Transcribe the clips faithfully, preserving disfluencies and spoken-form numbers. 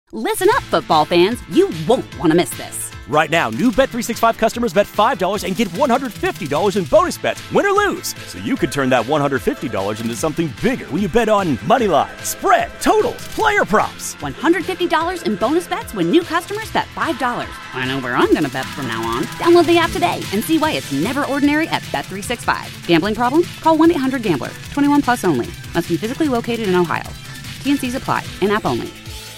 Listen up, football fans. You won't want to miss this. Right now, new Bet three sixty-five customers bet five dollars and get one hundred fifty dollars in bonus bets, win or lose. So you could turn that one hundred fifty dollars into something bigger when you bet on money line, spread, totals, player props. one hundred fifty dollars in bonus bets when new customers bet five dollars. I know where I'm going to bet from now on. Download the app today and see why it's never ordinary at Bet three sixty-five. Gambling problem? Call one eight hundred gambler. twenty-one plus only. Must be physically located in Ohio. T N Cs apply. In-app only.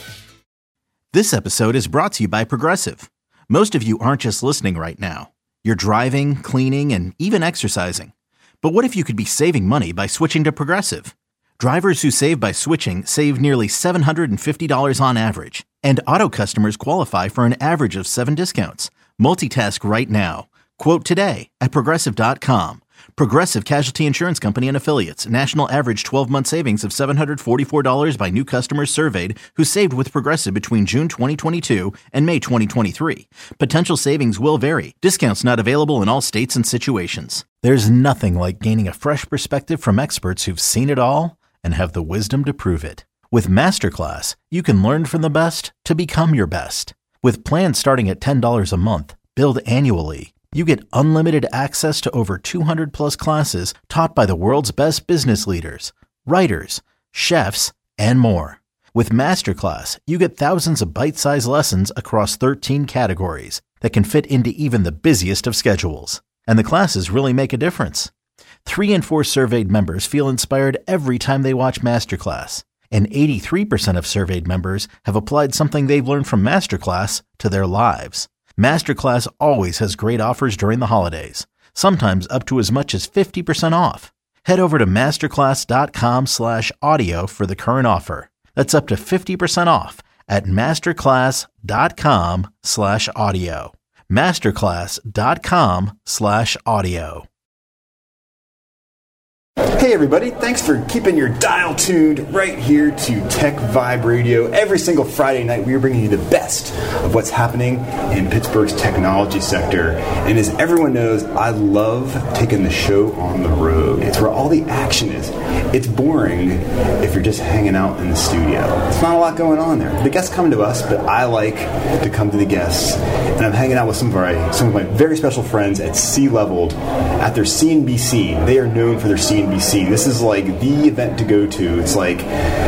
This episode is brought to you by Progressive. Most of you aren't just listening right now. You're driving, cleaning, and even exercising. But what if you could be saving money by switching to Progressive? Drivers who save by switching save nearly seven hundred fifty dollars on average. And auto customers qualify for an average of seven discounts. Multitask right now. Quote today at Progressive dot com. Progressive Casualty Insurance Company and Affiliates. National average twelve-month savings of seven hundred forty-four dollars by new customers surveyed who saved with Progressive between June twenty twenty-two and May twenty twenty-three. Potential savings will vary. Discounts not available in all states and situations. There's nothing like gaining a fresh perspective from experts who've seen it all and have the wisdom to prove it. With Masterclass, you can learn from the best to become your best. With plans starting at ten dollars a month, billed annually, you get unlimited access to over two hundred plus classes taught by the world's best business leaders, writers, chefs, and more. With Masterclass, you get thousands of bite-sized lessons across thirteen categories that can fit into even the busiest of schedules. And the classes really make a difference. Three in four surveyed members feel inspired every time they watch Masterclass. And eighty-three percent of surveyed members have applied something they've learned from Masterclass to their lives. Masterclass always has great offers during the holidays, sometimes up to as much as fifty percent off. Head over to masterclass.com slash audio for the current offer. That's up to fifty percent off at masterclass.com slash audio. Masterclass.com slash audio. Hey everybody, thanks for keeping your dial tuned right here to Tech Vibe Radio. Every single Friday night we are bringing you the best of what's happening in Pittsburgh's technology sector. And as everyone knows, I love taking the show on the road. It's where all the action is. It's boring if you're just hanging out in the studio. There's not a lot going on there. The guests come to us, but I like to come to the guests. And I'm hanging out with some of, our, some of my very special friends at C-Leveled at their C N B C. They are known for their C N B C. This is like the event to go to. It's like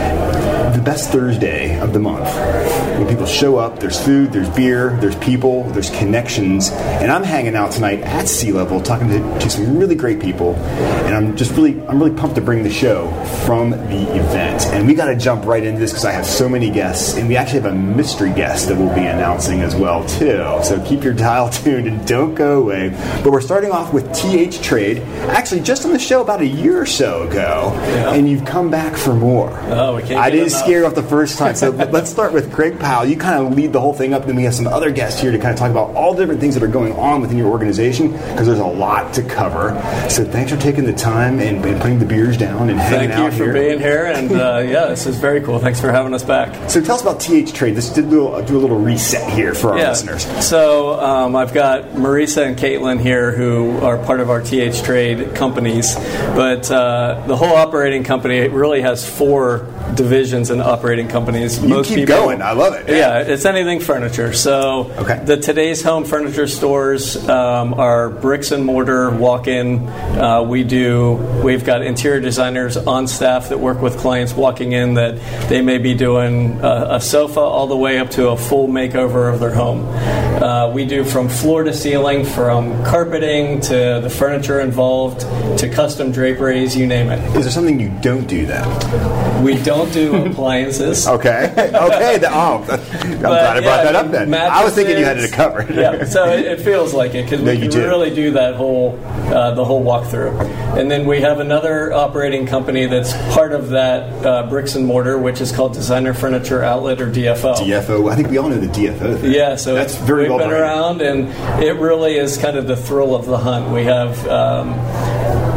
the best Thursday of the month. When people show up, there's food, there's beer, there's people, there's connections. And I'm hanging out tonight at C-Level talking to, to some really great people. And I'm just really, I'm really pumped to bring the show from the event. And we got to jump right into this because I have so many guests. And we actually have a mystery guest that we'll be announcing as well, too. So keep your dial tuned and don't go away. But we're starting off with T H Trade. Actually, just on the show about a year or so ago. Yeah. And you've come back for more. Oh, we can't I didn't enough. scare you off the first time. So let's start with Greg Powell. You kind of lead the whole thing up. Then we have some other guests here to kind of talk about all the different things that are going on within your organization because there's a lot to cover. So thanks for taking the time and, and putting the beers down and hanging Thank out you for here. being here. And uh, yeah, this is very cool. Thanks for having us back. So tell us about T H Trade. Let's do a little, do a little reset here for our yeah. listeners. So um, I've got Marisa and Caitlin here who are part of our T H Trade companies. But uh, the whole operating company really has four divisions and operating companies. You Most keep people, going. I love it. Yeah. yeah, it's anything furniture. So okay. the Today's Home furniture stores um, are bricks and mortar walk-in. Uh, we do. We've got interior designers on staff that work with clients walking in that they may be doing a, a sofa all the way up to a full makeover of their home. Uh, we do from floor to ceiling, from carpeting to the furniture involved to custom draperies, you name it. Is there something you don't do then? We don't do appliances. Okay. Okay. The, oh, I'm but, glad I brought yeah, that up then. I was thinking you had it covered. Yeah, so it, it feels like it because no, we can do. really do that whole uh, the whole walkthrough. And then we have another operating company that's part of that uh, bricks and mortar, which is called Designer Furniture Outlet, or D F O. D F O. I think we all know the D F O thing. Yeah, so that's very we've well been branded. around, and it really is kind of the thrill of the hunt. We have. Um,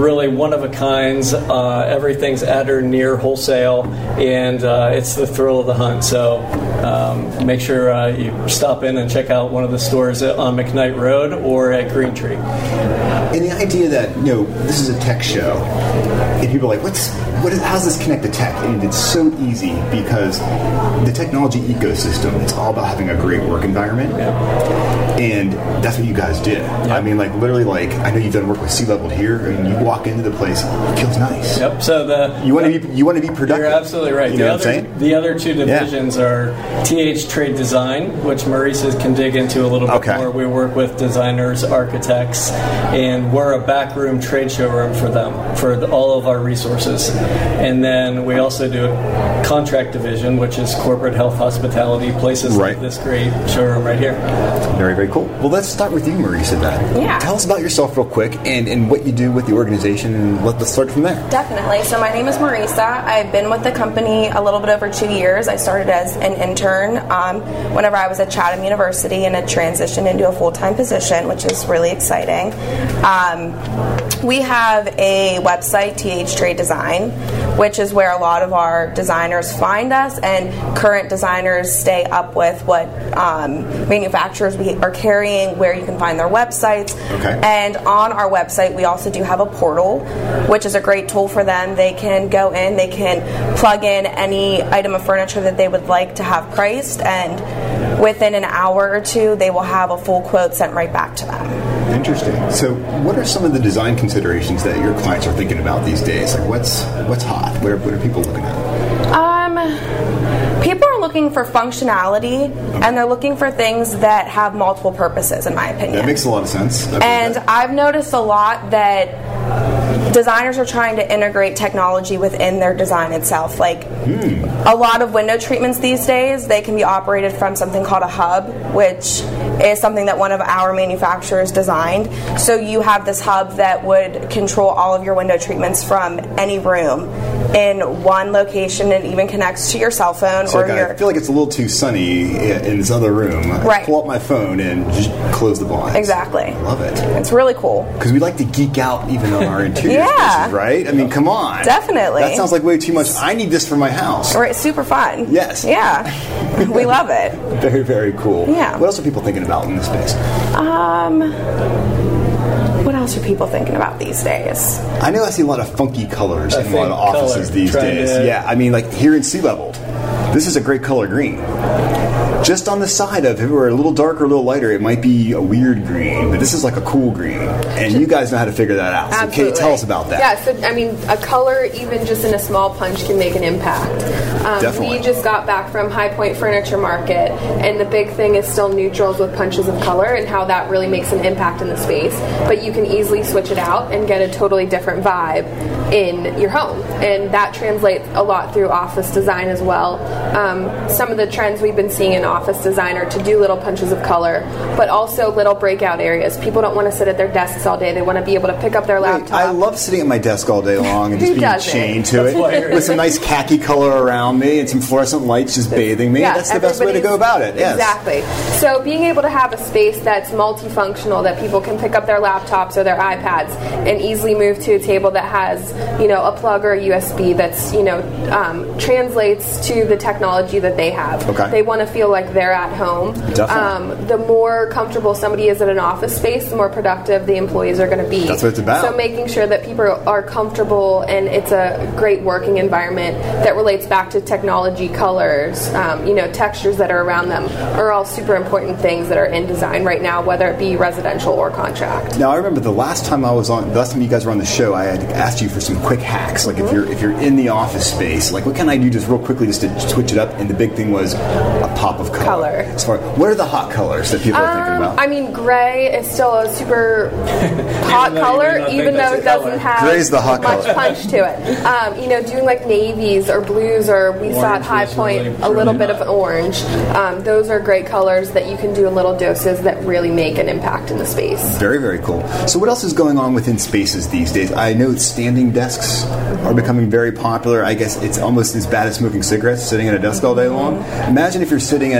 really one of a kinds. Uh, everything's at or near wholesale, and uh, it's the thrill of the hunt. So um, make sure uh, you stop in and check out one of the stores on McKnight Road or at Green Tree. And the idea that, you know, this is a tech show, and people are like, what's, what is, how does this connect to tech? And it's so easy because the technology ecosystem, it's all about having a great work environment. Yeah. And that's what you guys did. Yeah. I mean, like, literally, like, I know you've done work with C-Level here, and you walk into the place, it feels nice. Yep. So the you want to be you want to be productive. You're absolutely right. You the know other, what I'm saying? The other two divisions yeah. are T H Trade Design, which Marisa can dig into a little bit okay. more. We work with designers, architects, and we're a backroom trade showroom for them, for the, all of our resources. And then we also do a contract division, which is corporate health, hospitality, places right. like this great showroom right here. Very, very cool. Well, let's start with you, Marisa, then. Yeah. Tell us about yourself real quick and, and what you do with the organization, and let, let's start from there. Definitely. So my name is Marisa. I've been with the company a little bit over two years. I started as an intern um, whenever I was at Chatham University, and had transitioned into a full-time position, which is really exciting. Um, we have a website, T H Trade Design, which is where a lot of our designers find us, and current designers stay up with what um, manufacturers we are carrying, where you can find their websites. Okay. And on our website, we also do have a portal, which is a great tool for them. They can go in, they can plug in any item of furniture that they would like to have priced, and within an hour or two, they will have a full quote sent right back to them. Interesting. So what are some of the design considerations that your clients are thinking about these days? Like, what's what's hot? What are, what are people looking at? Um, people are looking for functionality, okay. and they're looking for things that have multiple purposes, in my opinion. That makes a lot of sense. And I've noticed a lot that designers are trying to integrate technology within their design itself. Like, hmm. a lot of window treatments these days, they can be operated from something called a hub, which is something that one of our manufacturers designed. So you have this hub that would control all of your window treatments from any room in one location, and even connects to your cell phone. So or like your I feel like it's a little too sunny in this other room. Right. I pull up my phone and just close the blinds. Exactly. I love it. It's really cool. Because we like to geek out even on our interior yeah. spaces, right? I mean, come on. Definitely. That sounds like way too much. I need this for my house. Right, super fun. Yes. Yeah. We love it. Very, very cool. Yeah. What else are people thinking about in this space? Um... What else are people thinking about these days? I know I see a lot of funky colors I in a lot of offices color, these days. To... Yeah, I mean, like here in C-Level, this is a great color green. Just on the side of, if it were a little darker, a little lighter, it might be a weird green, but this is like a cool green. And you guys know how to figure that out. So Absolutely. Kate, tell us about that. Yeah, so I mean, a color, even just in a small punch, can make an impact. Um, Definitely. We just got back from High Point Furniture Market, and the big thing is still neutrals with punches of color, and how that really makes an impact in the space. But you can easily switch it out and get a totally different vibe in your home. And that translates a lot through office design as well. Um, some of the trends we've been seeing in office design are to do little punches of color, but also little breakout areas. People don't want to sit at their desks all day. They want to be able to pick up their laptop. Wait, I love sitting at my desk all day long and just Who being doesn't? chained to it with some nice khaki color around me and some fluorescent lights just bathing me. Yeah, that's the best way to go about it. Yes. Exactly. So being able to have a space that's multifunctional, that people can pick up their laptops or their iPads and easily move to a table that has, you know, a plug or a U S B that's, you know, um, translates to the technology that they have. Okay. They want to feel like they're at home. Definitely. Um, the more comfortable somebody is in an office space, the more productive the employees are going to be. That's what it's about. So making sure that people are comfortable and it's a great working environment that relates back to technology, colors, um, you know, textures that are around them are all super important things that are in design right now, whether it be residential or contract. Now, I remember the last time I was on, the last time you guys were on the show, I had asked you for some quick hacks. Like, mm-hmm. if you're if you're in the office space, like, what can I do just real quickly just to switch it up? And the big thing was a pop of color. Color. As far, what are the hot colors that people are thinking about? I mean, gray is still a super hot color, even though it doesn't have Gray's the hot much color. punch to it. Um, you know, doing like navies or blues, or we saw at High Point really, a little really bit of an orange. Um, those are great colors that you can do in little doses that really make an impact in the space. Very, very cool. So what else is going on within spaces these days? I know standing desks are becoming very popular. I guess it's almost as bad as smoking cigarettes, sitting at a desk all day long. Imagine if you're sitting at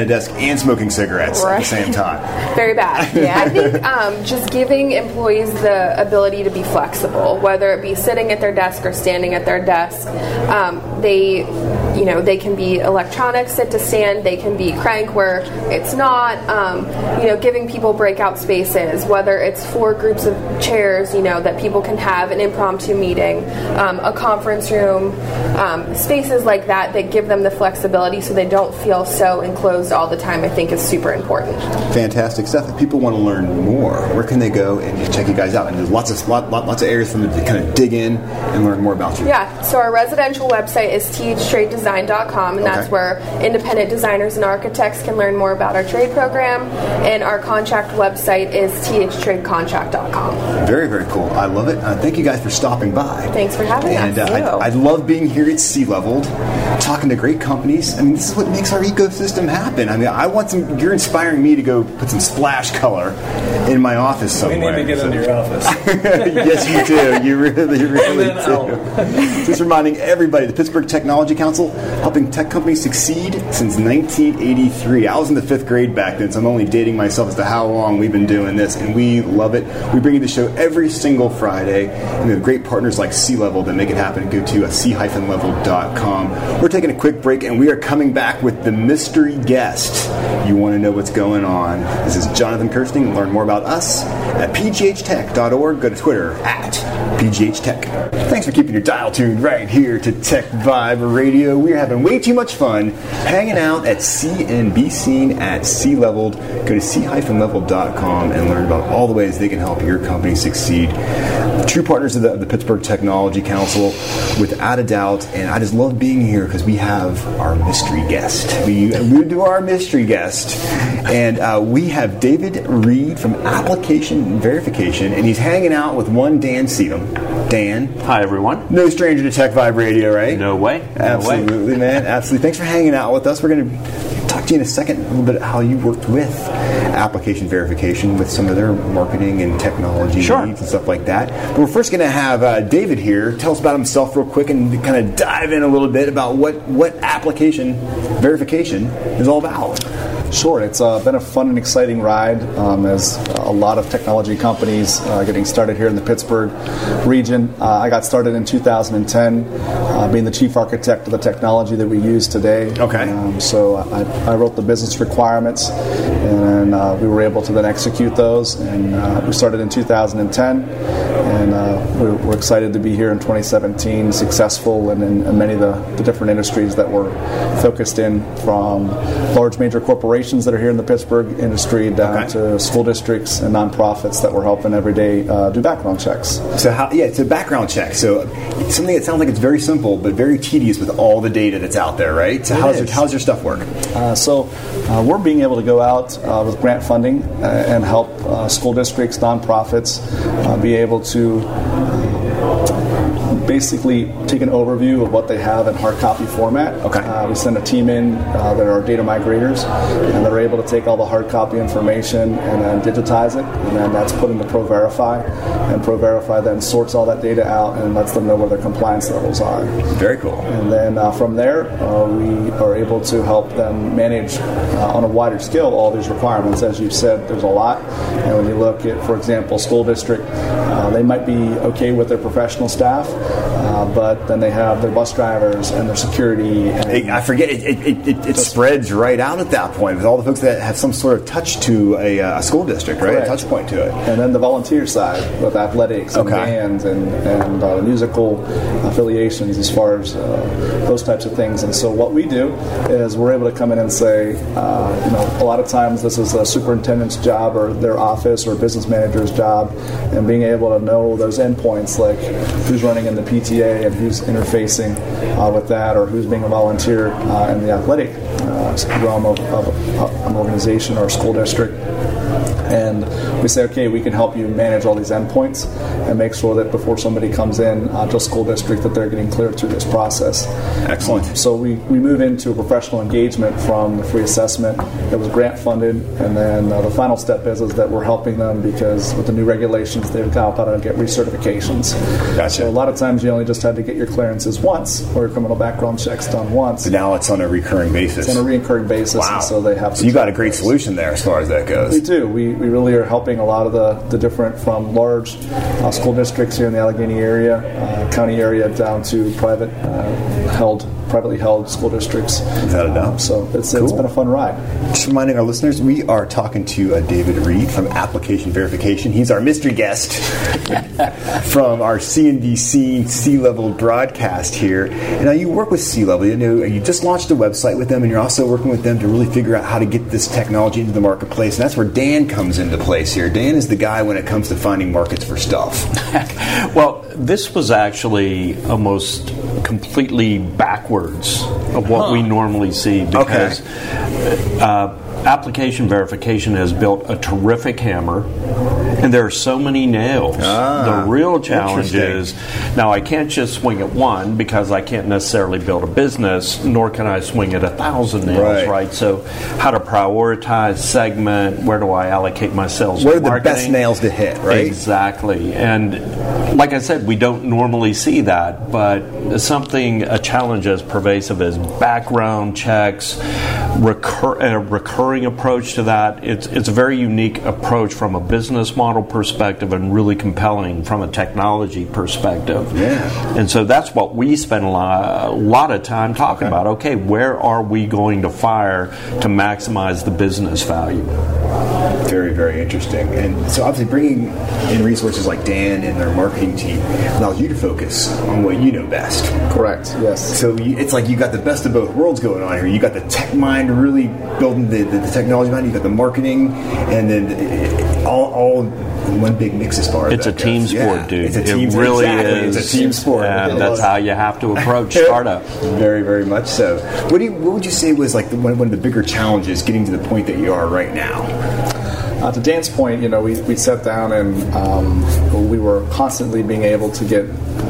at a desk and smoking cigarettes Right. at the same time. Very bad. Yeah, I think um, just giving employees the ability to be flexible, whether it be sitting at their desk or standing at their desk. Um, they, you know, they can be electronic, sit to stand. They can be crank where it's not. Um, you know, giving people breakout spaces, whether it's four groups of chairs, you know, that people can have an impromptu meeting, um, a conference room, um, spaces like that that give them the flexibility so they don't feel so enclosed all the time, I think is super important. Fantastic stuff. If people want to learn more, where can they go and just check you guys out? And there's lots of lot, lot, lots of areas for them to kind of dig in and learn more about you. Yeah, so our residential website is t h trade design dot com, and that's Okay. where independent designers and architects can learn more about our trade program. And our contract website is t h trade contract dot com. Very, very cool. I love it. Uh, thank you guys for stopping by. Thanks for having and, us. uh, I, I love being here at Sea Leveled, talking to great companies. I mean, this is what makes our ecosystem happen. I mean, I want some. You're inspiring me to go put some splash color in my office We somewhere. need to get So- into your office. Yes, you do. You really, you really And then do. Just reminding everybody, the Pittsburgh Technology Council, helping tech companies succeed since nineteen eighty-three. I was in the fifth grade back then, so I'm only dating myself as to how long we've been doing this, and we love it. We bring you the show every single Friday, and we have great partners like Sea Level that make it happen. Go to uh, sea level dot com. We're taking a quick break, and we are coming back with the mystery guest. You want to know what's going on. This is Jonathan Kirsting. Learn more about us at p g h tech dot org. Go to Twitter at p g h tech. Thanks for keeping your dial tuned right here to Tech Vibe Radio. We're having way too much fun hanging out at C N B Scene at Sea Leveled. Go to sea level dot com and learn about all the ways they can help your company succeed. True partners of the, of the Pittsburgh Technology Council, without a doubt. And I just love being here because we have our mystery guest. We alluded to our mystery guest. And uh, we have David Reed from Application Verification, and he's hanging out with one Dan Seedham. Dan. Hi, everyone. No stranger to Tech Vibe Radio, right? No way. No Absolutely, way. man. Absolutely. Thanks for hanging out with us. We're going to talk to you in a second a little bit how you worked with Application Verification with some of their marketing and technology Sure. needs and stuff like that. But we're first going to have uh, David here tell us about himself real quick and kind of dive in a little bit about what, what Application Verification is all about. Sure, it's uh, been a fun and exciting ride um, as a lot of technology companies uh, getting started here in the Pittsburgh region. Uh, I got started in two thousand ten, uh, being the chief architect of the technology that we use today. Okay. Um, so I, I wrote the business requirements, and uh, we were able to then execute those. And uh, we started in two thousand ten, and uh, we're, we're excited to be here in twenty seventeen, successful in, in, in many of the, the different industries that we're focused in, from large major corporations that are here in the Pittsburgh industry down Okay. to school districts and nonprofits that we're helping every day uh, do background checks. So how, yeah, it's a background check. So it's something that sounds like it's very simple, but very tedious with all the data that's out there, right? So It how's is. your, how's your stuff work? Uh, so uh, we're being able to go out uh, with grant funding uh, and help uh, school districts, nonprofits uh, be able to basically take an overview of what they have in hard copy format. Okay. Uh, we send a team in uh, that are data migrators, and they're able to take all the hard copy information and then digitize it, and then that's put into ProVerify, and ProVerify then sorts all that data out and lets them know where their compliance levels are. Very cool. And then uh, from there, uh, we are able to help them manage uh, on a wider scale all these requirements. As you've said, there's a lot. And when you look at, for example, school district, uh, they might be okay with their professional staff, uh, but then they have their bus drivers and their security. And It, I forget, it, it, it, it spreads right out at that point with all the folks that have some sort of touch to a, uh, a school district, right? Correct. A touch point to it. And then the volunteer side with athletics and Okay. bands and, and uh, musical affiliations as far as uh, those types of things. And so what we do is we're able to come in and say, uh, you know, a lot of times this is a superintendent's job or their office or business manager's job, and being able to know those endpoints, like who's running in the P T A and who's interfacing uh, with that, or who's being a volunteer uh, in the athletic uh, realm of, of an organization or a school district. And we say, okay, we can help you manage all these endpoints and make sure that before somebody comes in uh, to a school district that they're getting cleared through this process. Excellent. So we, we move into a professional engagement from the free assessment that was grant funded, and then uh, the final step is, is that we're helping them because with the new regulations they've got to get recertifications. Gotcha. So a lot of times you only just had to get your clearances once or your criminal background checks done once. But now it's on a recurring basis. It's on a recurring basis. Wow. And so they have to. So you got a great solution there as far as that goes. We do. We, we really are helping a lot of the, the different, from large uh, school districts here in the Allegheny area, uh, county area, down to private uh, held, privately held school districts. Without a doubt. Um, so it's, cool. it's been a fun ride. Just reminding our listeners, we are talking to uh, David Reed from Application Verification. He's our mystery guest from our C N D C C-Level broadcast here. And now you work with C-Level. You know, you just launched a website with them, and you're also working with them to really figure out how to get this technology into the marketplace. And that's where Dan comes into place here. Dan is the guy when it comes to finding markets for stuff. Well, this was actually almost completely backwards of what huh. we normally see because okay. uh, Application Verification has built a terrific hammer, and there are so many nails. Ah, the real challenge is, now I can't just swing at one because I can't necessarily build a business, nor can I swing at a thousand nails, right? right? So how to prioritize, segment, where do I allocate my sales Where are marketing? the best nails to hit, right? Exactly. And like I said, we don't normally see that, but something, a challenge as pervasive as background checks, recur, a recurring approach to that. It's, it's a very unique approach from a business model perspective and really compelling from a technology perspective. Yeah. And so that's what we spend a lot, a lot of time talking okay. about. Okay, where are we going to fire to maximize the business value? Very, very interesting. And so obviously bringing in resources like Dan and their marketing team allows you to focus on what you know best. Correct, yes. So you, it's like you got the best of both worlds going on here. You got the tech mind really building the, the, the technology mind, you got the marketing, and then it, all, all in one big mix as far as It's that a team goes. sport, yeah. dude. It's a team it really exactly. is. It's a team sport. And that's how you have to approach startups. Very, very much so. What do you, what would you say was like the, one, one of the bigger challenges getting to the point that you are right now? Uh, to Dan's point, you know, we, we sat down and um, we were constantly being able to get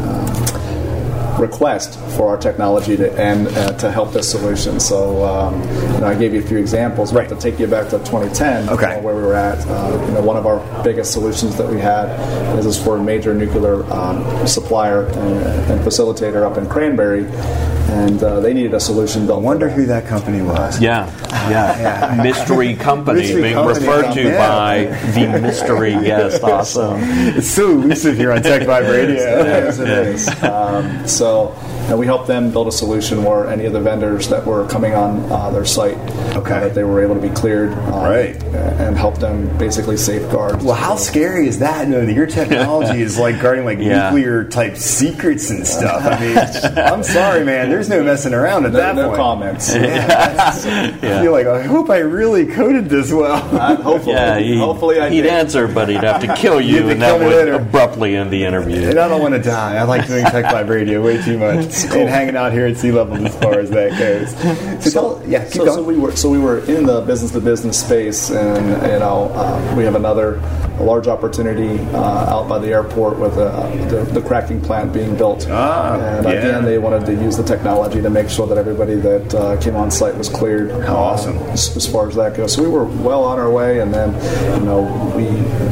uh, requests for our technology to and uh, to help this solution. So, um, you know, I gave you a few examples, right. but to take you back to twenty ten, okay. uh, where we were at, uh, you know, one of our biggest solutions that we had is this for a major nuclear um, supplier and, and facilitator up in Cranberry. And uh, they needed a solution built. I wonder who that company was. Yeah, yeah. yeah. Mystery company mystery being company referred to yeah. by the mystery guest. Awesome. It's so elusive here on Tech Vibe Radio. Yes, it is. Um, so and we helped them build a solution where any of the vendors that were coming on uh, their site, okay. uh, that they were able to be cleared, um, right. and help them basically safeguard. Well, how scary is that? No, that your technology is like guarding like yeah. nuclear type secrets and stuff. I mean, I'm sorry, man. There's no messing around at no, that no point. No comments. Yeah, yeah. I feel like I hope I really coded this well. Uh, hopefully, yeah, he, hopefully I he'd did. answer, but he'd have to kill you, and that would later. abruptly end the interview. And I don't want to die. I like doing Tech Vibe Radio way too much, cool. and hanging out here at C-Level as far as that goes. So, so tell, yeah, keep so, going. so we were so we were in the business-to-business space, and you know uh, we have another a large opportunity uh, out by the airport with uh, the, the cracking plant being built. Ah, and yeah. again, they wanted to use the technology to make sure that everybody that uh, came on site was cleared. How uh, awesome! As, as far as that goes, so we were well on our way, and then you know we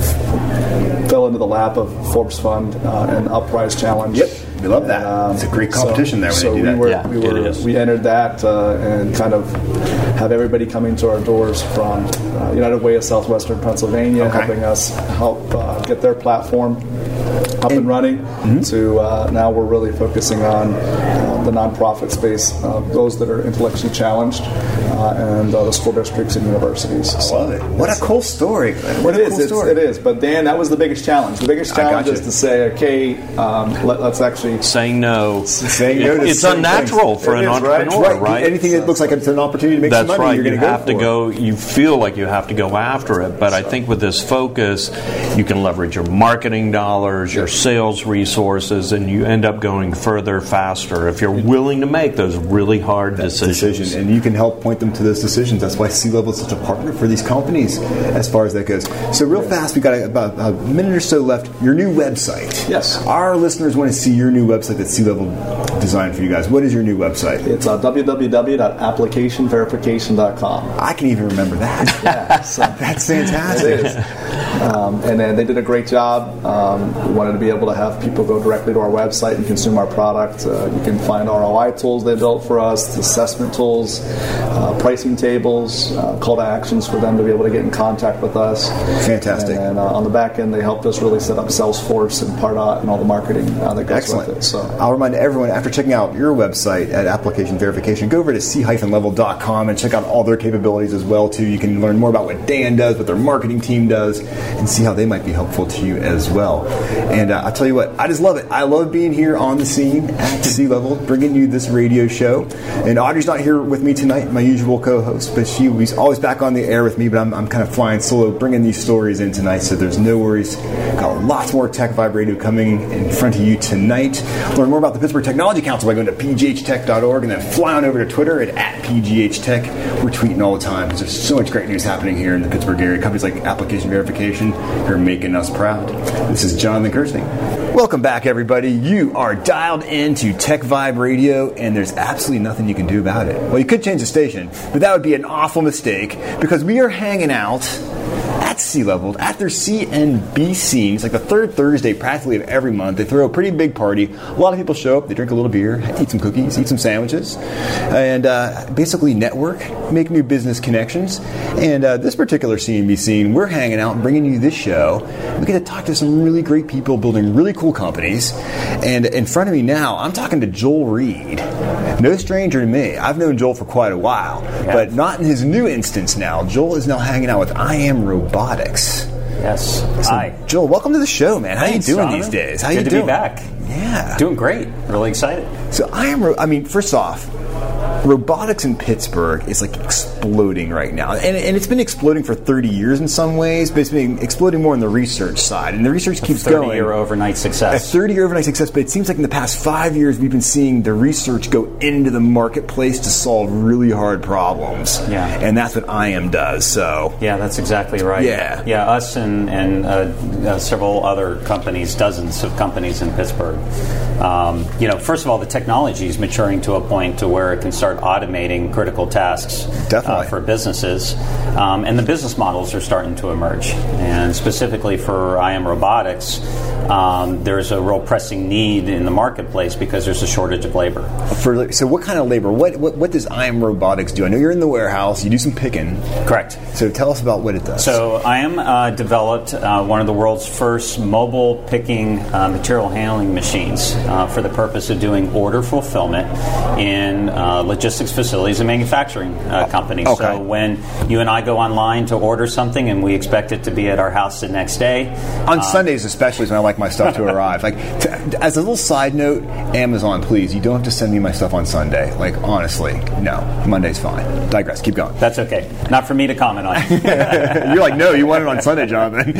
fell into the lap of Forbes Fund uh, and Uprise Challenge. Yep. We love that. Um, it's a great competition so, there when so they do we that. Were, yeah, we were, it is. We entered that uh, and kind of have everybody coming to our doors from uh, United Way of Southwestern Pennsylvania, okay. helping us help uh, get their platform up and, and running. Mm-hmm. To uh, now we're really focusing on uh, the nonprofit space, uh, those that are intellectually challenged, uh, and uh, the school districts and universities. I love it. What a cool story. What it a is. cool It's, story. it is. But Dan, that was the biggest challenge. The biggest challenge is to say, okay, um, let, let's actually saying no. Saying no to it's certain unnatural things. for It an is, entrepreneur, right? right? Anything that looks like it's an opportunity to make That's some money, right. you're You going to go have to for. go. You feel like you have to go after it, but I think with this focus, you can leverage your marketing dollars, your sales resources, and you end up going further faster if you're willing to make those really hard decisions. Decision. And you can help point them them to those decisions. That's why C-Level is such a partner for these companies as far as that goes. So real fast, we've got about a minute or so left. Your new website. Yes. Our listeners want to see your new website that C-Level designed for you guys. What is your new website? It's uh, w w w dot application verification dot com. I can even remember that. Yeah, so that's fantastic. It is. Um, and then they did a great job. Um, we wanted to be able to have people go directly to our website and consume our product. Uh, you can find R O I tools they built for us, assessment tools, uh, pricing tables, uh, call to actions for them to be able to get in contact with us. Fantastic. And uh, on the back end, they helped us really set up Salesforce and Pardot and all the marketing uh, that goes Excellent. with it. So I'll remind everyone, after checking out your website at Application Verification, go over to c dash level dot com and check out all their capabilities as well, too. You can learn more about what Dan does, what their marketing team does, and see how they might be helpful to you as well. And uh, I'll tell you what, I just love it. I love being here on the scene at C-Level, bringing you this radio show. And Audrey's not here with me tonight, my usual co-host, but she's always back on the air with me, but I'm, I'm kind of flying solo, bringing these stories in tonight, so there's no worries. Got lots more Tech Vibe Radio coming in front of you tonight. Learn more about the Pittsburgh Technology Council by going to p g h tech dot org and then fly on over to Twitter at, at p g h tech. We're tweeting all the time because there's so much great news happening here in the Pittsburgh area. Companies like Application Verification are making us proud. This is Jonathan Kirsting. Welcome back, everybody. You are dialed into Tech Vibe Radio, and there's absolutely nothing you can do about it. Well, you could change the station, but that would be an awful mistake because we are hanging out at C-Level, at their C N B C. It's like the third Thursday practically of every month. They throw a pretty big party. A lot of people show up. They drink a little beer, eat some cookies, eat some sandwiches, and uh, basically network, make new business connections. And uh, this particular C N B C, we're hanging out and bringing you this show. We get to talk to some really great people building really cool companies. And in front of me now, I'm talking to Joel Reed. No stranger to me. I've known Joel for quite a while, yeah. but not in his new instance now. Joel is now hanging out with I Am Robotics. Yes. So, Hi. Joel, welcome to the show, man. How Thanks, you doing Jonathan. these days? How Good you to doing? be back. Yeah. Doing great. Really excited. So I am, I mean, first off, robotics in Pittsburgh is like exploding right now. And, and it's been exploding for thirty years in some ways, but it's been exploding more on the research side. And the research keeps going. A thirty-year overnight success. A thirty-year overnight success, but it seems like in the past five years we've been seeing the research go into the marketplace to solve really hard problems. Yeah. And that's what I A M does, so. Yeah, that's exactly right. Yeah. Yeah, us and, and uh, uh, several other companies, dozens of companies in Pittsburgh. Um, you know, first of all, the technology is maturing to a point to where it can start automating critical tasks uh, for businesses. Um, and the business models are starting to emerge. And specifically for I A M Robotics, um, there's a real pressing need in the marketplace because there's a shortage of labor. For, so what kind of labor? What, what what does I A M Robotics do? I know you're in the warehouse. You do some picking. Correct. So tell us about what it does. So I A M uh, developed uh, one of the world's first mobile picking uh, material handling machines uh, for the purpose of doing order fulfillment in uh, logistics facilities and manufacturing uh, companies. Okay. So when you and I go online to order something and we expect it to be at our house the next day. On um, Sundays especially is when I like my stuff to arrive. Like t- as a little side note, Amazon, please, you don't have to send me my stuff on Sunday. Like honestly, no. Monday's fine. Digress. Keep going. That's okay. Not for me to comment on. You're like, no, you want it on Sunday, Jonathan.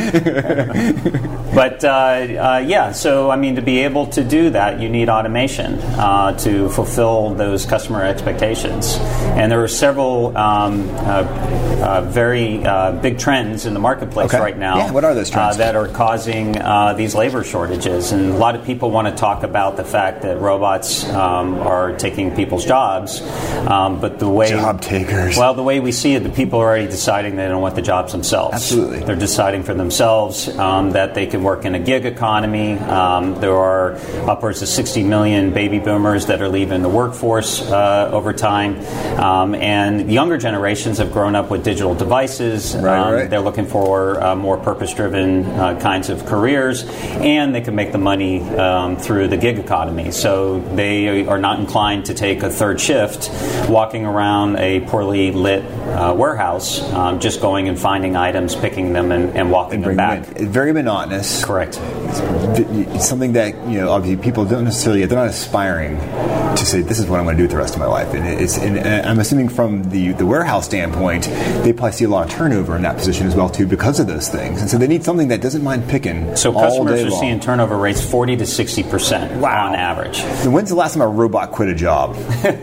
But uh, uh, yeah, so I mean, to be able to do that, you need automation uh, to fulfill those customer expectations. And there are several um, uh, uh, very uh, big trends in the marketplace okay. right now. Yeah, what are those trends? Uh, that are causing uh, these labor shortages. And a lot of people want to talk about the fact that robots um, are taking people's jobs. Um, but the way job takers. Well, the way we see it, the people are already deciding they don't want the jobs themselves. Absolutely. They're deciding for themselves um, that they can work in a gig economy. Um, there are upwards of sixty million baby boomers that are leaving the workforce uh, over time. Um, and younger generations have grown up with digital devices. Right, um, right. They're looking for uh, more purpose-driven uh, kinds of careers, and they can make the money um, through the gig economy. So they are not inclined to take a third shift walking around a poorly lit uh, warehouse, um, just going and finding items, picking them, and, and walking and them back. Them in. It's very monotonous. Correct. It's, it's something that, you know, obviously people don't necessarily, they're not aspiring to say, this is what I'm going to do with the rest of my life. And, it's, and I'm assuming from the, the warehouse standpoint, they probably see a lot of turnover in that position as well, too, because of those things. And so they need something that doesn't mind picking So all customers very are long. seeing turnover rates forty to sixty percent Wow. on average. So when's the last time a robot quit a job?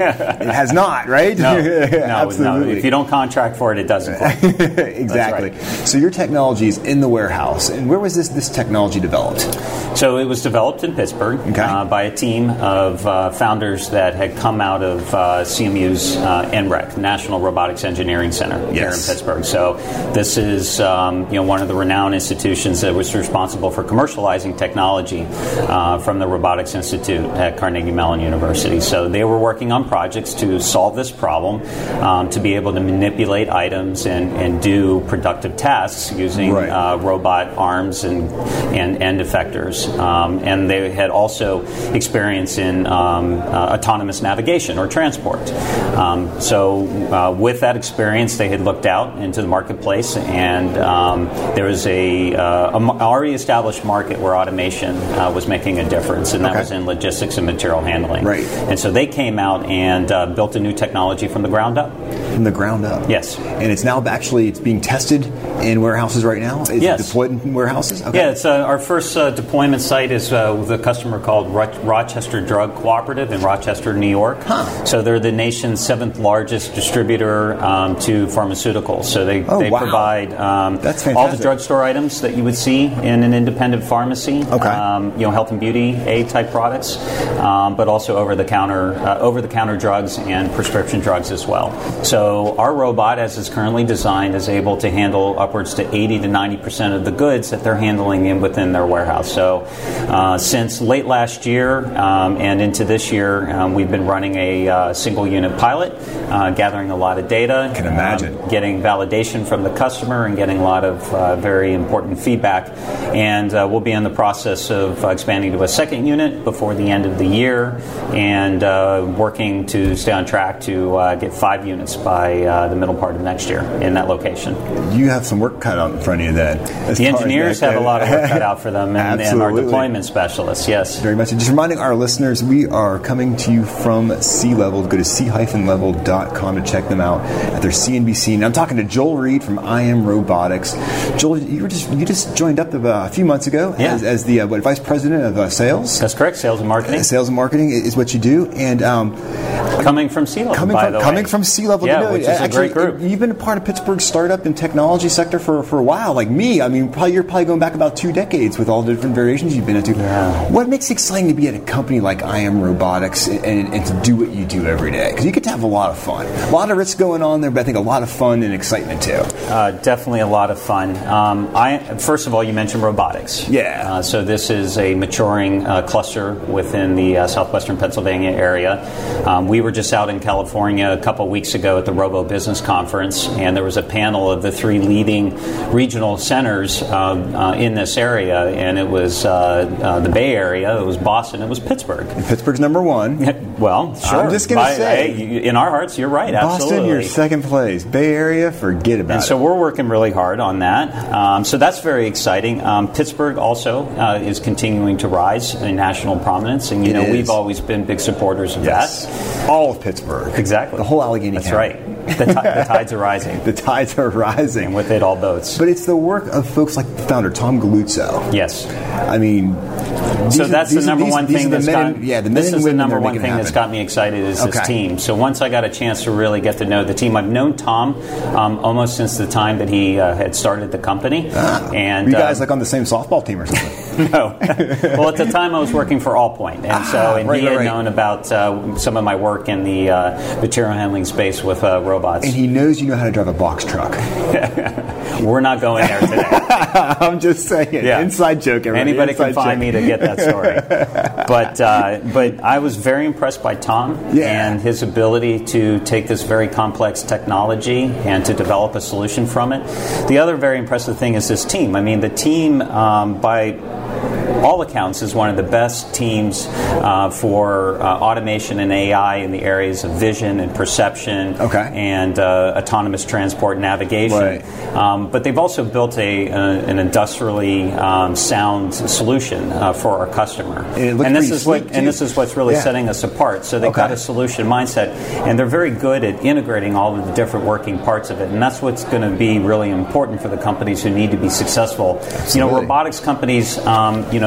It has not, right? No, no, Absolutely. no. If you don't contract for it, it doesn't quit. Exactly. Right. So your technology is in the warehouse. And where was this, this technology developed? So it was developed in Pittsburgh Okay. uh, by a team of uh, founders that had come out of uh, C M U's uh, N R E C, National Robotics Engineering Center, Yes. here in Pittsburgh. So this is um, you know one of the renowned institutions that was responsible for commercializing technology uh, from the Robotics Institute at Carnegie Mellon University. So they were working on projects to solve this problem, um, to be able to manipulate items and, and do productive tasks using Right. uh, robot arms and and end effectors. Um, and they had also experience in um, uh, autonomous navigation or transport. Um, so uh, with that experience, they had looked out into the marketplace, and um, there was a, uh, a m- already established market where automation uh, was making a difference, and that Okay. was in logistics and material handling. Right. And so they came out and uh, built a new technology from the ground up. From the ground up? Yes. And it's now actually it's being tested in warehouses right now? Is Yes. it deployed in warehouses? Okay. Yeah, it's uh, our first uh, deployment site is uh, with a customer called Ro- Rochester Drug Cooperative in Rochester, New York. Huh. So they're the nation's seventh largest distributor um, to pharmaceuticals. So they, Oh, they wow. provide um, That's all the fantastic. drugstore items that you would see in an independent pharmacy. Okay. Um, you know, health and beauty aid type products, um, but also over the counter uh, over the counter drugs and prescription drugs as well. So our robot, as it's currently designed, is able to handle upwards to eighty to ninety percent of the goods that they're handling in within their warehouse. So uh, since late last year um, and into this year, um, we've been running a uh, single unit pilot, uh, gathering a lot of data. Can imagine. Um, getting validation from the customer and getting a lot of uh, very important feedback. And uh, we'll be in the process of uh, expanding to a second unit before the end of the year, and uh, working to stay on track to uh, get five units by uh, the middle part of next year in that location. You have some work cut out in front of you then. as The far as engineers that have a goes. lot of work cut out for them, and, and our Absolutely. deployment specialists, yes. Very much. And just reminding our listeners, we are coming to you from C Level. Go to c level dot com to check them out at their C N B C. And I'm talking to Joel Reed from I Am Robotics. Joel, you were just you just joined up a few months ago Yeah. as, as the uh, what, vice president of uh, sales. That's correct, sales and marketing. Uh, sales and marketing is what you do, and um, Coming from C-Level, coming by from the coming way. from C Level, Yeah, you know, which is actually, a great group. You've been a part of Pittsburgh's startup and technology sector for, for a while, like me. I mean, probably you're probably going back about two decades with all the different variations you've been into. Yeah. What makes it exciting to be at a company like I Am Robotics and, and to do what you do every day? Because you get to have a lot of fun, a lot of risk going on there, but I think a lot of fun and excitement too. Uh, definitely a lot of fun. Um, I first of all, you mentioned robotics. Yeah. Uh, so this is a maturing uh, cluster within the uh, southwestern Pennsylvania area. Um, we were just out in California a couple weeks ago at the Robo Business Conference, and there was a panel of the three leading regional centers uh, uh, in this area, and it was uh, uh, the Bay Area, it was Boston, it was Pittsburgh. And Pittsburgh's number one. Well, sure. I'm just gonna By- say. hey, you- in our hearts, you're right. Boston, Absolutely. you're second place. Bay Area, forget about And it. so we're working really hard on that. Um, so that's very exciting. Um, Pittsburgh also uh, is continuing to rise in national prominence, and you It know is. we've always been big supporters of yes, that. all of Pittsburgh, Exactly. the whole Allegheny That's County. right. The, ti- the tides are rising, The tides are rising. and with it, all boats. But it's the work of folks like the founder, Tom Galuzzo. Yes. I mean, these So are- that's these the are- number these- one these thing are the that's men got and- yeah, the men this and is the women that number are one making thing it that's happen. got me excited is this Okay. team. So once I got a chance to really get to know the team, I've known Tom um, almost since the time that he uh, had started the company. Ah, and were you guys uh, like on the same softball team or something? No. Well, at the time I was working for Allpoint, and so Ah, and right, he right, had right. known about uh, some of my work in the uh, material handling space with uh, robots. And he knows you know how to drive a box truck. We're not going there today. I'm just saying, Yeah. inside joke. Everybody. Anybody inside can find joke. me to get that story. But uh, but I was very impressed by Tom Yeah. and his ability to take this very complex technology and to develop a solution from it. The other very impressive thing is this team. I mean, the team um, by all accounts is one of the best teams uh, for uh, automation and A I in the areas of vision and perception Okay. and uh, autonomous transport and navigation. Right. Um, but they've also built a, a an industrially um, sound solution uh, for our customer. And it looks this pretty is what sleek, and too. this is what's really Yeah. setting us apart. So they've Okay. got a solution mindset, and they're very good at integrating all of the different working parts of it. And that's what's going to be really important for the companies who need to be successful. You know, Absolutely. robotics companies, um, you know.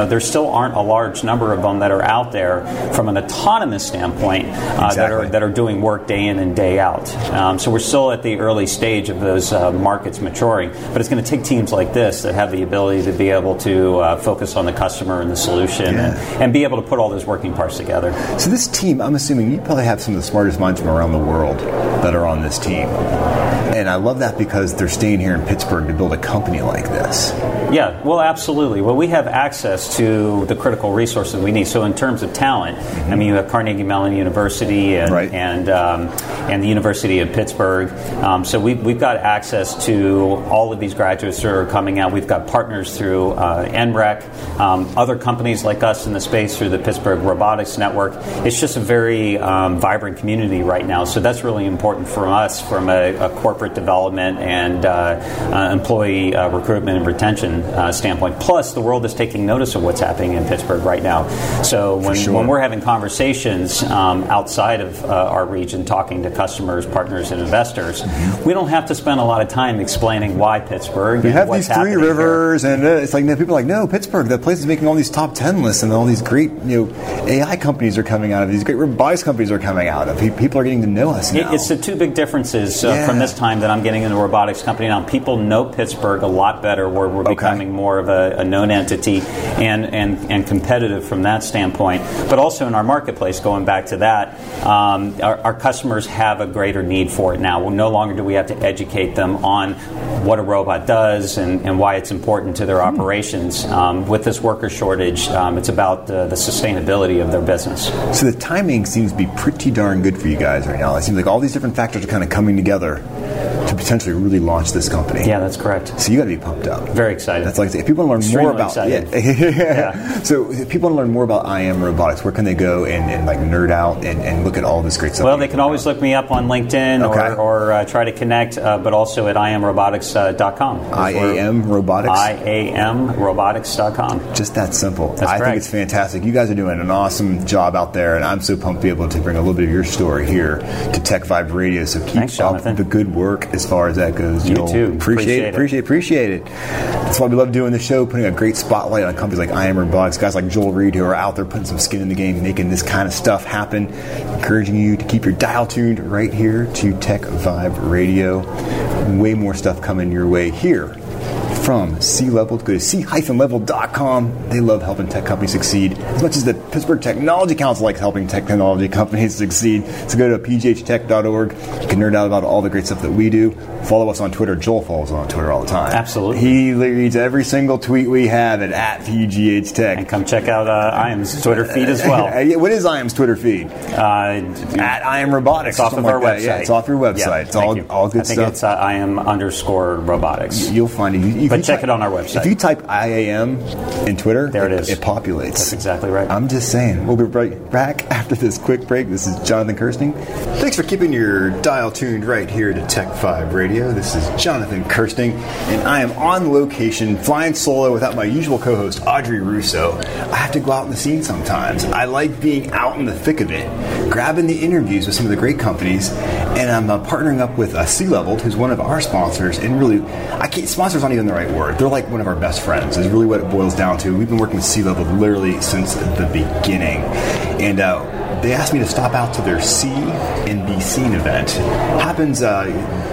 know, there still aren't a large number of them that are out there from an autonomous standpoint uh, exactly. that are that are doing work day in and day out. Um, so we're still at the early stage of those uh, markets maturing, but it's going to take teams like this that have the ability to be able to uh, focus on the customer and the solution yeah. and, and be able to put all those working parts together. So this team, I'm assuming you probably have some of the smartest minds from around the world that are on this team. And I love that because they're staying here in Pittsburgh to build a company like this. Yeah, well, absolutely. Well, we have access to the critical resources we need. So in terms of talent, mm-hmm. I mean, you have Carnegie Mellon University and right. and, um, and the University of Pittsburgh. Um, so we, we've got access to all of these graduates that are coming out. We've got partners through uh, N R E C, um, other companies like us in the space through the Pittsburgh Robotics Network. It's just a very um, vibrant community right now. So that's really important for us from a, a corporate development and uh, uh, employee uh, recruitment and retention uh, standpoint. Plus, the world is taking notice of what's happening in Pittsburgh right now. So when, sure. when we're having conversations um, outside of uh, our region, talking to customers, partners, and investors, mm-hmm. we don't have to spend a lot of time explaining why Pittsburgh. We and have what's these three rivers, here. and uh, it's like people are like, no, Pittsburgh, that place is making all these top ten lists, and all these great, you know, A I companies are coming out of these great robotics companies are coming out of. People are getting to know us now. It's the two big differences uh, yeah. from this time that I'm getting in the robotics company now. People know Pittsburgh a lot better, where we're okay. becoming more of a, a known entity and, and, and competitive from that standpoint. But also in our marketplace, going back to that, um, our, our customers have a greater need for it now. Well, no longer do we have to educate them on what a robot does and, and why it's important to their hmm. operations. Um, with this worker shortage, um, it's about the, the sustainability of their business. So the timing seems to be pretty darn good for you guys right now. It seems like all these different factors are kind of coming together to potentially really launch this company. Yeah, that's correct. So you got to be pumped up. Very excited. That's like if people want to learn Extremely more about excited. Yeah. yeah. So if people want to learn more about I Am Robotics, where can they go and, and like nerd out and, and look at all this great stuff? Well, they can always look me up on LinkedIn okay. or, or uh, try to connect, uh, but also at I am robotics dot com. I A M Robotics? I A M robotics dot com. Just that simple. That's I correct. think it's fantastic. You guys are doing an awesome job out there, and I'm so pumped to be able to bring a little bit of your story here to Tech Vibe Radio. So keep Thanks, up Jonathan. the good work as far as that goes. You Joel. too. Appreciate, Appreciate it. Appreciate it. Appreciate it. That's why we love doing the show, putting a great spotlight on companies like I Am Robotics, guys like Joel Reed who are out there putting some skin in the game, making this kind of stuff happen, encouraging you to keep your dial tuned right here to Tech Vibe Radio. Way more stuff coming your way here from C-Level. Go to C level dot com. They love helping tech companies succeed as much as the Pittsburgh Technology Council likes helping technology companies succeed. So go to p g h tech dot org. You can nerd out about all the great stuff that we do. Follow us on Twitter. Joel follows us on Twitter all the time. Absolutely. He reads every single tweet we have at, at P G H Tech. And come check out uh, I Am's Twitter feed as well. What is I Am's Twitter feed? Uh, at I Am Robotics. It's off of like our that. website. Yeah, it's off your website. Yeah, it's all, you. all good I think stuff. it's uh, I Am underscore robotics. You'll find it. You, but check type, it on our website. If you type I A M in Twitter, there it, it is. It populates. That's exactly right. I'm just saying. We'll be right back after this quick break. This is Jonathan Kirsting. Thanks for keeping your dial tuned right here to Tech Vibe Radio. This is Jonathan Kirsting, and I am on location, flying solo without my usual co-host, Audrey Russo. I have to go out in the scene sometimes. I like being out in the thick of it, grabbing the interviews with some of the great companies, and I'm uh, partnering up with uh, C-Level, who's one of our sponsors, and really, I can't, sponsor's not even the right word. They're like one of our best friends, is really what it boils down to. We've been working with C-Level literally since the beginning, and uh, they asked me to stop out to their C N B C event. It happens uh,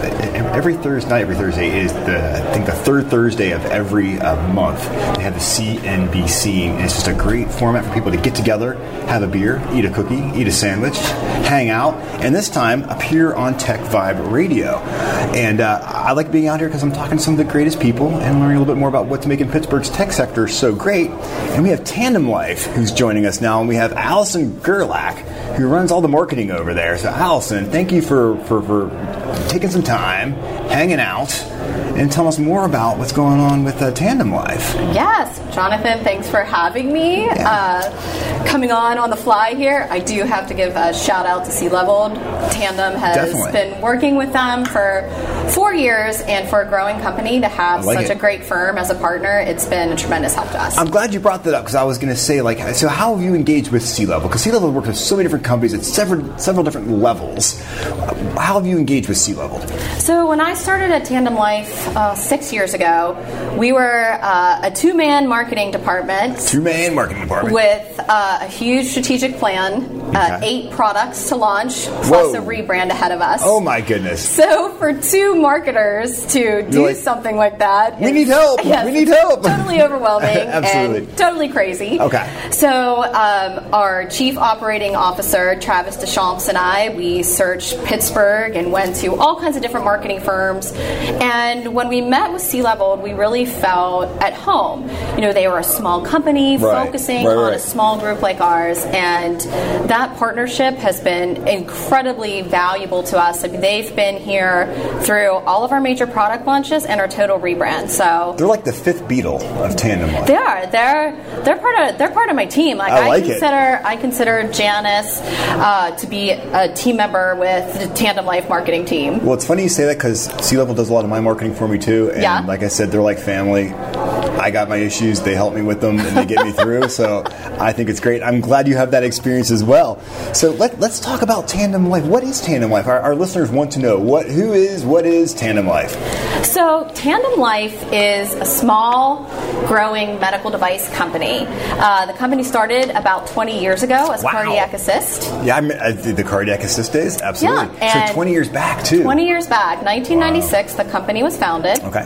every Thursday, not every Thursday, it is the, I think the third Thursday of every uh, month. They have the C N B C, and it's just a great format for people to get together, have a beer, eat a cookie, eat a sandwich, hang out, and this time appear on Tech Vibe Radio. And uh, I like being out here because I'm talking to some of the greatest people and learning a little bit more about what's making Pittsburgh's tech sector so great. And we have Tandem Life, who's joining us now, and we have Allison Gerlach, who runs all the marketing over there. So Allison, thank you for, for, for taking some time, hanging out, and tell us more about what's going on with uh, Tandem Life. Yes, Jonathan, thanks for having me. Yeah. Uh, coming on on the fly here, I do have to give a shout out to C-Level. Tandem has Definitely. been working with them for four years, and for a growing company to have like such it. a great firm as a partner, it's been a tremendous help to us. I'm glad you brought that up because I was going to say, like, so how have you engaged with C-Level? Because C-Level works with so many different companies at several several different levels. How have you engaged with C-Level? So when I started at Tandem Life uh, six years ago, we were uh, a two-man marketing department. Two-man marketing department. With uh, a huge strategic plan, uh, Okay. eight products to launch, plus Whoa. a rebrand ahead of us. Oh my goodness. So for two marketers to do like, something like that, We is- need help. Yes, We need it's help. Totally overwhelming. Absolutely. And totally crazy. Okay. So um, our chief operating officer, Travis Deschamps, and I, we searched Pittsburgh and went to all kinds of different marketing firms. And when we met with C-Level, we really felt at home. You know, they were a small company Right. focusing Right, on right. a small group like ours, and that partnership has been incredibly valuable to us. I mean, they've been here through all of our major product launches and our total rebrand. So They're like the fifth Beatle of Tandem Life. they are. They're they're part of they're part of my team. Like I like it. consider I consider Janice uh, to be a team member with the Tandem Life marketing team. Well, it's funny you say that because C-Level does a lot of my marketing for me too. And Yeah. like I said, they're like family. I got my issues, they help me with them, and they get me through. So I think it's great. I'm glad you have that experience as well. So let, let's talk about Tandem Life. What is Tandem Life? Our, our listeners want to know what who is what is Tandem Life. So Tandem Life is a small, growing medical device company. Uh, the company started about twenty years ago as Wow. Cardiac Assist. Yeah, I, I did the cardiac assist days. Absolutely. Yeah, and so twenty years back too. twenty years back, nineteen ninety-six, the company was founded. Okay.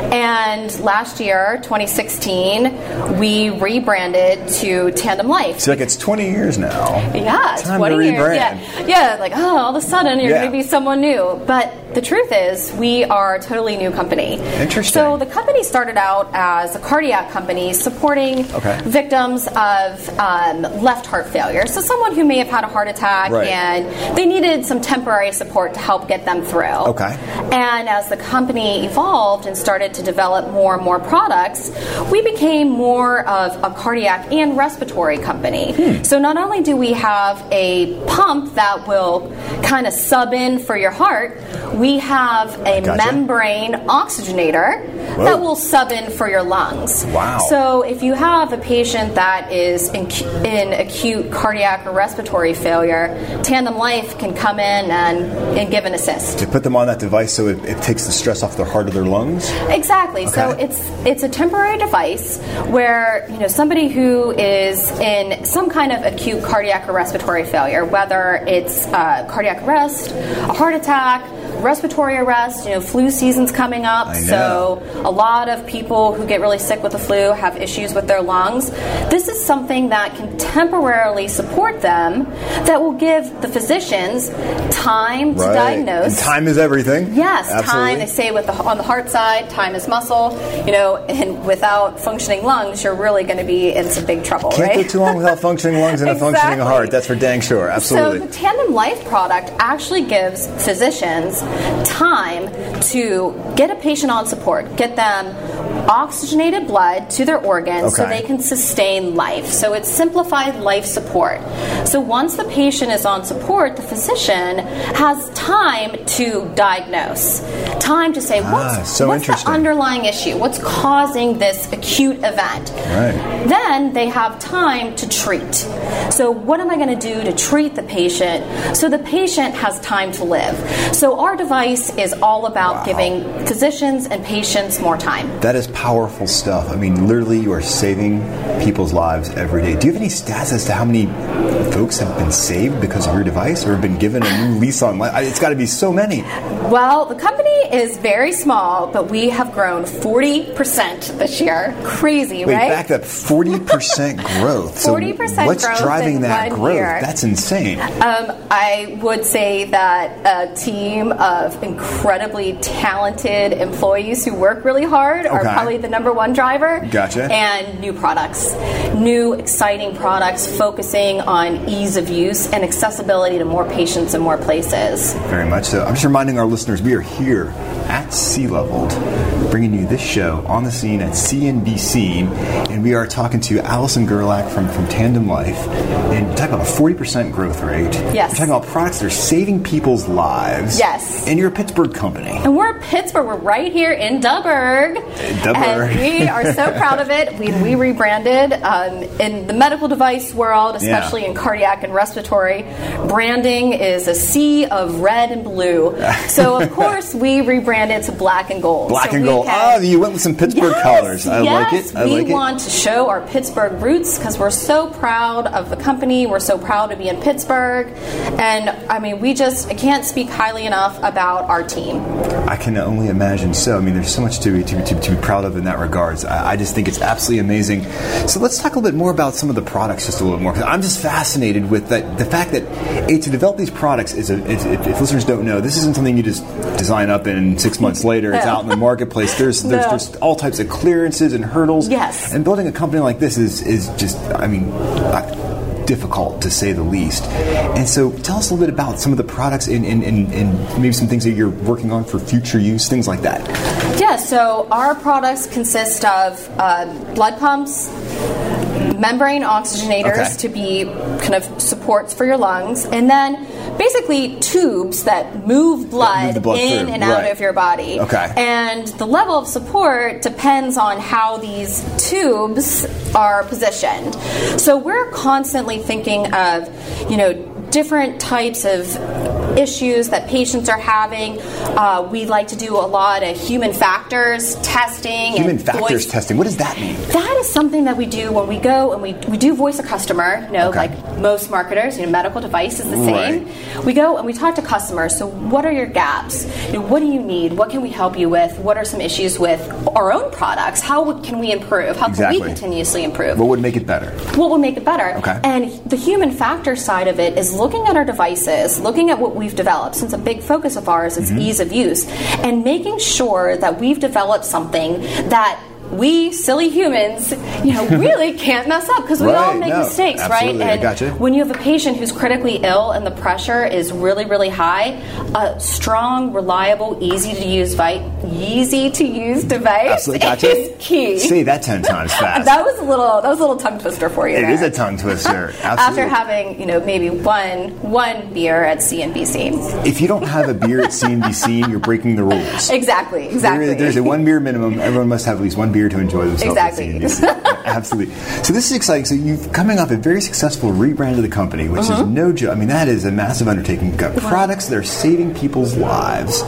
And last year, twenty sixteen, we rebranded to Tandem Life. So like it's twenty years now. Yeah, Time twenty to years. rebrand. Yeah, yeah, like oh, all of a sudden you're Yeah. going to be someone new. But the truth is, we are a totally new company. Interesting. So the company started out as a cardiac company supporting Okay. victims of um, left heart failure. So someone who may have had a heart attack Right. and they needed some temporary support to help get them through. Okay. And as the company evolved and started to develop more and more products, we became more of a cardiac and respiratory company. Hmm. So not only do we have a pump that will kind of sub in for your heart, we have a Gotcha. membrane oxygenator Whoa. that will sub in for your lungs. Wow. So if you have a patient that is in, in acute cardiac or respiratory failure, Tandem Life can come in and, and give an assist. To put them on that device so it, it takes the stress off their heart or their lungs. Exactly. So Okay. it's it's a temporary device where you know somebody who is in some kind of acute cardiac or respiratory failure, whether it's uh, cardiac arrest, a heart attack, respiratory arrest. You know, flu season's coming up, I know. so a lot of people who get really sick with the flu have issues with their lungs. This is something that can temporarily support them, that will give the physicians time to Right. diagnose. And time is everything. Yes, Absolutely. time. They say with the, on the heart side, time is muscle. You know, and without functioning lungs, you're really going to be in some big trouble, Can't right? go too long without functioning lungs and a functioning Exactly. heart. That's for dang sure. Absolutely. So the Tandem Life product actually gives physicians time to get a patient on support, get them oxygenated blood to their organs so Okay. they can sustain life. So it's simplified life support. So once the patient is on support, the physician has time to diagnose, time to say, Ah, what's, so what's the interesting. underlying issue? What's causing this acute event? Right. Then they have time to treat. So what am I going to do to treat the patient so the patient has time to live? So our device is all about Wow. giving physicians and patients more time. That is powerful stuff. I mean, literally, you are saving people's lives every day. Do you have any stats as to how many folks have been saved because of your device or have been given a new lease on life? It's got to be so many. Well, the company is very small, but we have grown forty percent this year. Crazy, Wait, right? back up forty percent growth. So forty percent what's growth driving in that one growth? year. That's insane. Um, I would say that a team of incredibly talented employees who work really hard are Okay. probably the number one driver. Gotcha. And new products. New, exciting products focusing on ease of use and accessibility to more patients and more places. Very much so. I'm just reminding our listeners we are here at C-Leveled, bringing you this show on the scene at C N B C, and we are talking to Allison Gerlach from, from Tandem Life, and we're talking about a forty percent growth rate. Yes. We're talking about products that are saving people's lives. Yes. And you're a Pittsburgh company. And we're Pittsburgh. We're right here in Dubburg. Dubburg. And we are so proud of it. We, we rebranded um, in the medical device world, especially yeah. in cardiac and respiratory. Branding is a sea of red and blue. So, of course, we rebranded to black and gold. Black so and gold. Can, oh, you went with some Pittsburgh yes, colors. I yes, like it. I we like it. want to show our Pittsburgh roots because we're so proud of the company. We're so proud to be in Pittsburgh. And, I mean, we just I can't speak highly enough about our team. I can only imagine so. I mean, there's so much to, to, to, to be proud of in that regards. I, I just think it's absolutely amazing. So let's talk a little bit more about some of the products just a little more. Because I'm just fascinated with that, the fact that hey, to develop these products, is a, if, if listeners don't know, this isn't something you just design up and six months later it's no. out in the marketplace. There's there's, no. there's all types of clearances and hurdles. Yes. And building a company like this is, is just, I mean, I, difficult to say the least. And so tell us a little bit about some of the products and, and, and, and maybe some things that you're working on for future use, things like that. Yeah, so our products consist of uh, blood pumps, membrane oxygenators okay. to be kind of supports for your lungs, and then basically tubes that move blood, move the blood in through. and out right. of your body. Okay. And the level of support depends on how these tubes are positioned. So we're constantly thinking of, you know, different types of issues that patients are having. Uh, we like to do a lot of human factors testing. Human and factors voice. testing. What does that mean? That is something that we do when we go and we, we do voice a customer. You know, okay. like most marketers, you know, medical device is the same. Right. We go and we talk to customers. So what are your gaps? You know, what do you need? What can we help you with? What are some issues with our own products? How can we improve? How exactly. can we continuously improve? What would make it better? What would make it better? Okay. And the human factor side of it is looking at our devices, looking at what we've developed, since a big focus of ours is mm-hmm. ease of use, and making sure that we've developed something that we silly humans, you know, really can't mess up because we right, all make no, mistakes, absolutely. right? And I gotcha. when you have a patient who's critically ill and the pressure is really, really high, a strong, reliable, easy to use vi- easy to use device absolutely. Gotcha. is key. Say that ten times fast. That was a little that was a little tongue twister for you. It there. is a tongue twister. Absolutely. After having, you know, maybe one one beer at C N B C. If you don't have a beer at C N B C, you're breaking the rules. Exactly, exactly. There, there's a one beer minimum. Everyone must have at least one beer to enjoy themselves. Exactly. At C N B C. Absolutely. So this is exciting. So you've coming off a very successful rebrand of the company, which mm-hmm. is no joke. I mean, that is a massive undertaking. You've got products that are saving people's lives.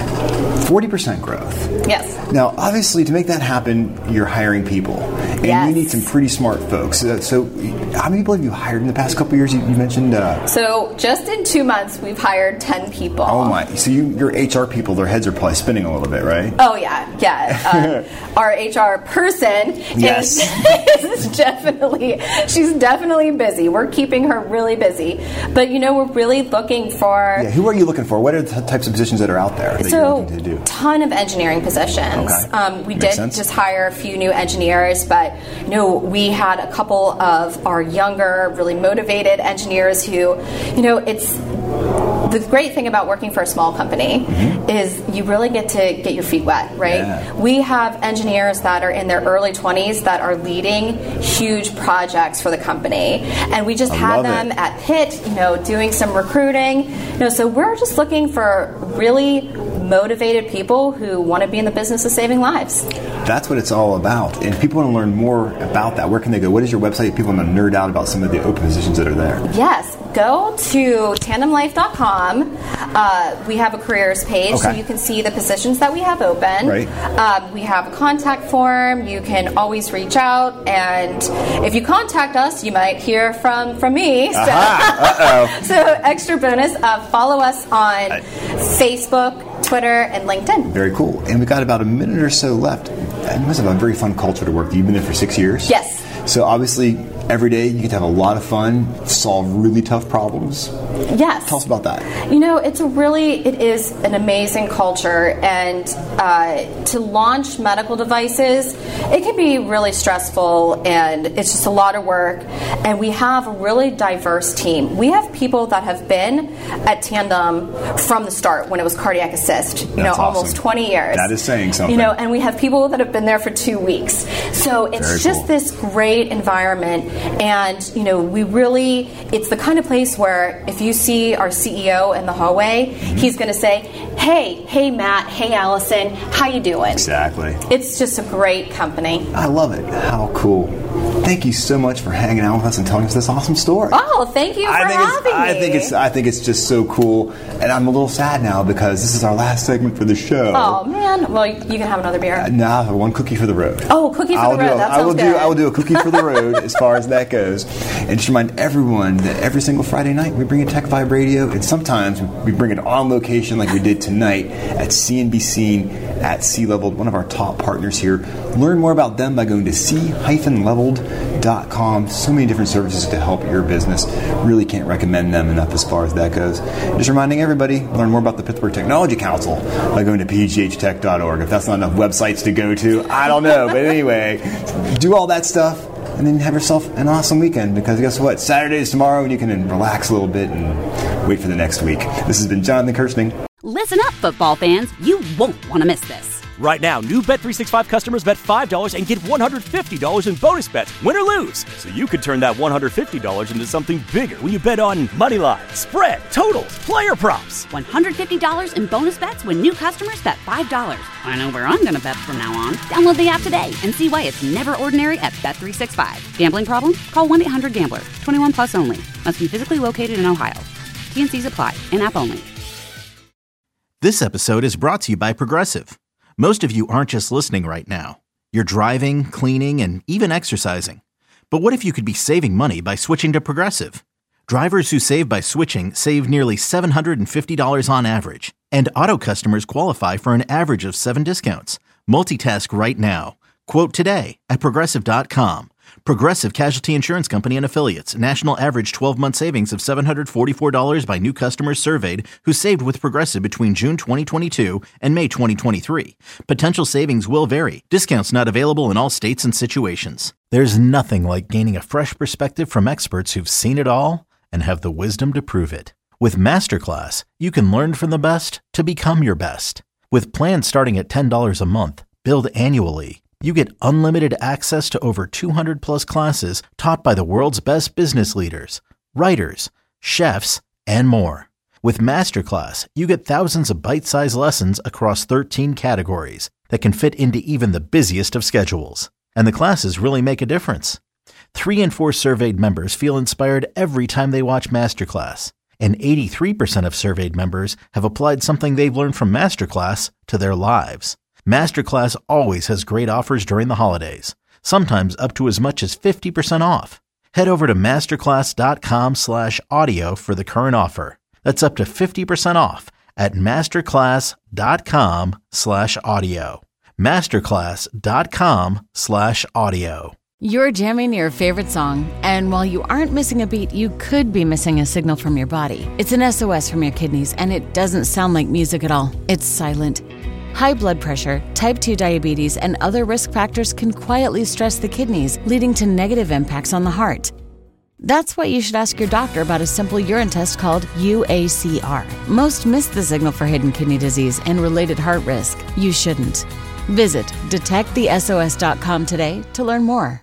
forty percent growth. Yes. Now, obviously, to make that happen, you're hiring people. And yes. you need some pretty smart folks. Uh, so how many people have you hired in the past couple of years? You, you mentioned... Uh, so just in two months, we've hired ten people. Oh, my. So you, your H R people, their heads are probably spinning a little bit, right? Oh, yeah. Yeah. Uh, our H R person yes. is, is definitely... She's definitely busy. We're keeping her really busy. But, you know, we're really looking for... Yeah, who are you looking for? What are the types of positions that are out there that so, you're looking to do? Ton of engineering positions. Okay. Um, we Makes did sense. just hire a few new engineers, but you know, we had a couple of our younger, really motivated engineers who, you know, it's the great thing about working for a small company mm-hmm. is you really get to get your feet wet, right? Yeah. We have engineers that are in their early twenties that are leading huge projects for the company, and we just I had love them it. at Pitt, you know, doing some recruiting. You know, so we're just looking for really motivated people who want to be in the business of saving lives. That's what it's all about. And if people want to learn more about that, where can they go? What is your website? If people want to nerd out about some of the open positions that are there. Yes, go to tandem life dot com. Uh, we have a careers page, okay. so you can see the positions that we have open. Right. Um, we have a contact form. You can always reach out, and if you contact us, you might hear from, from me. So, Uh-oh. so extra bonus, uh, follow us on I, Facebook, Twitter, and LinkedIn. Very cool. And we've got about a minute or so left. You must have a very fun culture to work. You've been there for six years? Yes. So obviously, every day you get to have a lot of fun, solve really tough problems. Yes. Tell us about that. You know, it's a really, it is an amazing culture, and uh, to launch medical devices, it can be really stressful, and it's just a lot of work, and we have a really diverse team. We have people that have been at Tandem from the start when it was cardiac assist, you That's know, awesome. almost twenty years. That is saying something. You know, and we have people that have been there for two weeks. So it's Very just cool. this great environment, and, you know, we really, it's the kind of place where if you see our C E O in the hallway, mm-hmm. he's going to say, hey, hey, Matt, hey, Allison, how you doing? Exactly. It's just a great company. I love it. How cool. Thank you so much for hanging out with us and telling us this awesome story. Oh, thank you for I think having it's, I me. think it's I think it's just so cool, and I'm a little sad now because this is our last segment for the show. Oh man, well you can have another beer. Uh, now I have one cookie for the road. Oh, cookie for I'll the do road. A, That I will sounds do good. I will do a cookie for the road as far as that goes. And just remind everyone that every single Friday night we bring a Tech Vibe Radio, and sometimes we bring it on location like we did tonight at C N B C at Sea Leveled, one of our top partners here. Learn more about them by going to c dash leveled dot com. So many different services to help your business. Really can't recommend them enough as far as that goes. Just reminding everybody, learn more about the Pittsburgh Technology Council by going to p g h tech dot org. If that's not enough websites to go to, I don't know. But anyway, do all that stuff and then have yourself an awesome weekend, because guess what? Saturday is tomorrow and you can relax a little bit and wait for the next week. This has been Jonathan Kirsting. Listen up, football fans. You won't want to miss this. Right now, new Bet three sixty-five customers bet five dollars and get one hundred fifty dollars in bonus bets, win or lose. So you could turn that one hundred fifty dollars into something bigger when you bet on money line, spread, totals, player props. one hundred fifty dollars in bonus bets when new customers bet five dollars. I know where I'm going to bet from now on. Download the app today and see why it's never ordinary at Bet three sixty-five. Gambling problem? Call one eight hundred gambler. twenty-one plus only. Must be physically located in Ohio. T N Cs apply. In-app only. This episode is brought to you by Progressive. Most of you aren't just listening right now. You're driving, cleaning, and even exercising. But what if you could be saving money by switching to Progressive? Drivers who save by switching save nearly seven hundred fifty dollars on average. And auto customers qualify for an average of seven discounts. Multitask right now. Quote today at progressive dot com. Progressive Casualty Insurance Company and Affiliates. National average twelve-month savings of seven hundred forty-four dollars by new customers surveyed who saved with Progressive between June twenty twenty-two and May twenty twenty-three. Potential savings will vary. Discounts not available in all states and situations. There's nothing like gaining a fresh perspective from experts who've seen it all and have the wisdom to prove it. With Masterclass, you can learn from the best to become your best. With plans starting at ten dollars a month, billed annually, you get unlimited access to over two hundred plus classes taught by the world's best business leaders, writers, chefs, and more. With Masterclass, you get thousands of bite-sized lessons across thirteen categories that can fit into even the busiest of schedules. And the classes really make a difference. Three in four surveyed members feel inspired every time they watch Masterclass. And eighty-three percent of surveyed members have applied something they've learned from Masterclass to their lives. Masterclass always has great offers during the holidays, sometimes up to as much as fifty percent off. Head over to masterclass.com slash audio for the current offer. That's up to fifty percent off at masterclass.com slash audio. Masterclass.com slash audio. You're jamming your favorite song, and while you aren't missing a beat, you could be missing a signal from your body. It's an S O S from your kidneys, and it doesn't sound like music at all. It's silent. High blood pressure, type two diabetes, and other risk factors can quietly stress the kidneys, leading to negative impacts on the heart. That's why you should ask your doctor about a simple urine test called U A C R. Most miss the signal for hidden kidney disease and related heart risk. You shouldn't. Visit detect the S O S dot com today to learn more.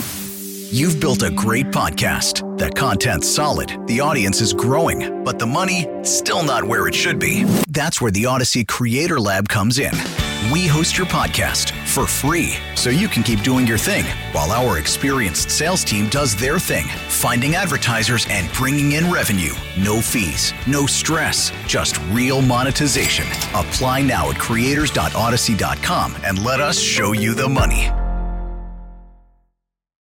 You've built a great podcast. The content's solid, the audience is growing, but the money, still not where it should be. That's where the Odyssey Creator Lab comes in. We host your podcast for free, so you can keep doing your thing, while our experienced sales team does their thing, finding advertisers and bringing in revenue. No fees, no stress, just real monetization. Apply now at creators dot odyssey dot com and let us show you the money.